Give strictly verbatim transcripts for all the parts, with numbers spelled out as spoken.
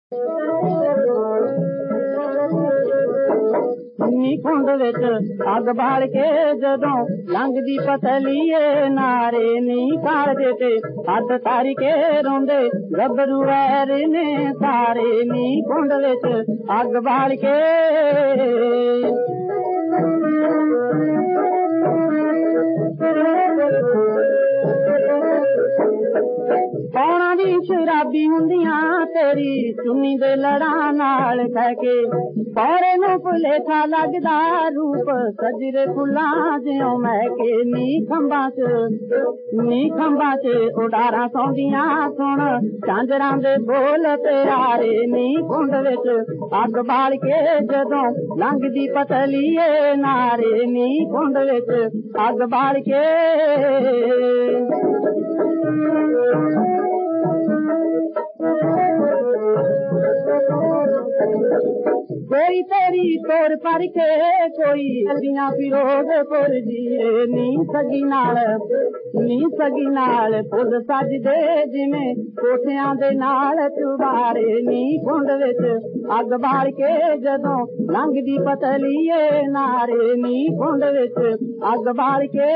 ਨੀ ਕੁੰਡ ਵਿੱਚ ਅੱਗ ਬਾਲ ਕੇ ਜਦੋਂ ਲੰਘਦੀ ਪਤਲੀਏ ਨਾਰੇ ਨੀ ਕਾਲਜੇ ਤੇ ਹੱਥ ਤਾਰੀ ਕੇ ਰੋਂਦੇ ਗੱਭਰੂ ਵੈਰ ਨੇ ਸਾਰੇ ਨੀ ਕੁੰਡ ਵਿੱਚ ਅੱਗ ਬਾਲ ਕੇ ਪੌਣਾ ਦੀ ਸ਼ਰਾਬੀ ਹੁੰਦੀਆਂ ਤੇਰੀ ਚੁੰਨੀ ਦੇ ਲੜਾਂ ਨਾਲ ਕਹਿ ਕੇ ਪੌੜੇ ਨੂੰ ਭੁਲੇਖਾ ਲੱਗਦਾ ਰੂਪ ਸਜਰੇ ਫੁੱਲਾਂ ਜਿਉਂ ਮੈਂ ਕੇ ਨੀ ਖੰਭਾਂ ਚ ਨੀ ਖੰਭਾਂ ਚ ਉਡਾਰਾਂ ਸੌਂਦੀਆਂ ਸੁਣ ਝਾਂਜਰਾਂ ਦੇ ਬੋਲ ਪਿਆਰੇ ਨੀ ਕੁੰਡ ਵਿੱਚ ਅੱਗ ਬਾਲ ਕੇ ਜਦੋਂ ਲੰਘਦੀ ਪਤਲੀਏ ਨਾਰੇ ਨੀ ਕੁੰਡ ਵਿੱਚ ਅੱਗ ਬਾਲ ਕੇ ਕੋਈ ਤੇਰੀ ਤੋਰ ਪਰ ਕੇ ਕੋਈ ਅਲੀਆਂ ਫਿਰੋਜ਼ਪੁਰ ਜੀਏ ਨੀ ਸਗੀ ਨਾਲ ਨੀ ਸਗੀ ਨਾਲ ਫੁੱਲ ਸਜਦੇ ਜਿਵੇਂ ਕੋਠਿਆਂ ਦੇ ਨਾਲ ਚੁਬਾਰੇ ਨੀ ਕੁੰਡ ਵਿੱਚ ਅੱਗ ਬਾਲ ਕੇ ਜਦੋਂ ਲੰਘਦੀ ਪਤਲੀਏ ਨਾਰੇ ਨੀ ਕੁੰਡ ਵਿੱਚ ਅੱਗ ਬਾਲ ਕੇ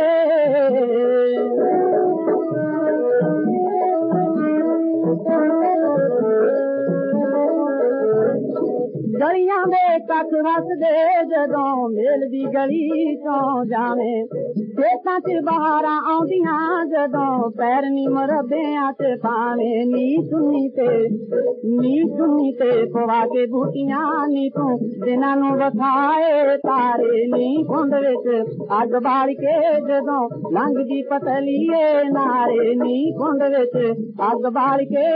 ਗਲੀਆਂ ਦੇ ਕੱਖ ਵਸਦੇ ਜਦੋਂ ਮੇਲ ਦੀ ਗਲੀ ਤੋਂ ਜਾਵੇਂ ਖੇਤਾਂ ਚ ਬਹਾਰਾਂ ਆਉਂਦੀਆਂ ਜਦੋਂ ਪੈਰ ਨੀ ਮਰਬਿਆਂ ਚ ਪਾਵੇਂ ਨੀ ਸੁਣੀ ਤੇ ਨੀ ਸੁਣੀ ਤੇ ਪਵਾ ਕੇ ਬੂਟੀਆਂ ਨੀ ਤੂੰ ਦਿਨਾਂ ਨੂੰ ਵਸਾਏ ਤਾਰੇ ਨੀ ਕੁੰਡ ਵਿੱਚ ਅੱਗ ਬਾਲ ਕੇ ਜਦੋਂ ਲੰਘਦੀ ਪਤਲੀਏ ਨਾਰੇ ਨੀ ਕੁੰਡ ਵਿੱਚ ਅੱਗ ਬਾਲ ਕੇ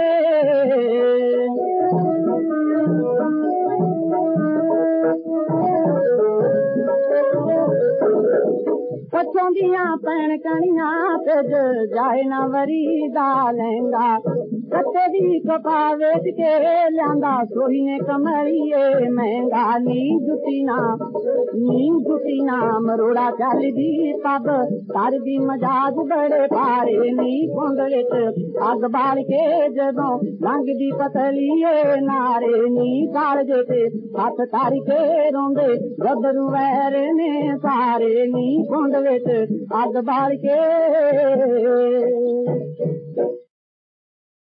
ਪੱਛੋਂ ਦੀਆਂ ਪੈਣ ਕਣੀਆਂ ਭਿੱਜ ਜਾਏ ਨਾ ਵਰੀ ਦਾ ਲਹਿੰਗਾ ਕੱਤੇ ਦੀ ਕਪਾ ਵੇਚ ਕੇ ਲਿਆਂਦਾ ਸੋਹੀਏ ਕਮਲੀਏ ਮਹਿੰਗਾ ਨੀ ਜੁੱਤੀ ਨਾ ਨੀ ਜੁੱਤੀ ਨਾ ਮਰੋੜਾ ਚੱਲਦੀ ਪੱਬ ਕਰਦੀ ਮਜਾਜ ਬੜੇ ਭਾਰੇ ਨੀ ਕੁੰਡ ਵਿੱਚ ਅੱਗ ਬਾਲ ਕੇ ਜਦੋਂ ਲੰਘਦੀ ਪਤਲੀਏ ਨਾਰੇ ਨੀ ਕਾਲਜੇ ਤੇ ਹੱਥ ਤਾਰੀ ਕੇ ਰੋਂਦੇ ਗੱਭਰੂ ਵੈਰ ਨੇ ਸਾਰੇ ਨੀ ਕੁੰਡ ਵਿੱਚ ਅੱਗ ਬਾਲ ਕੇ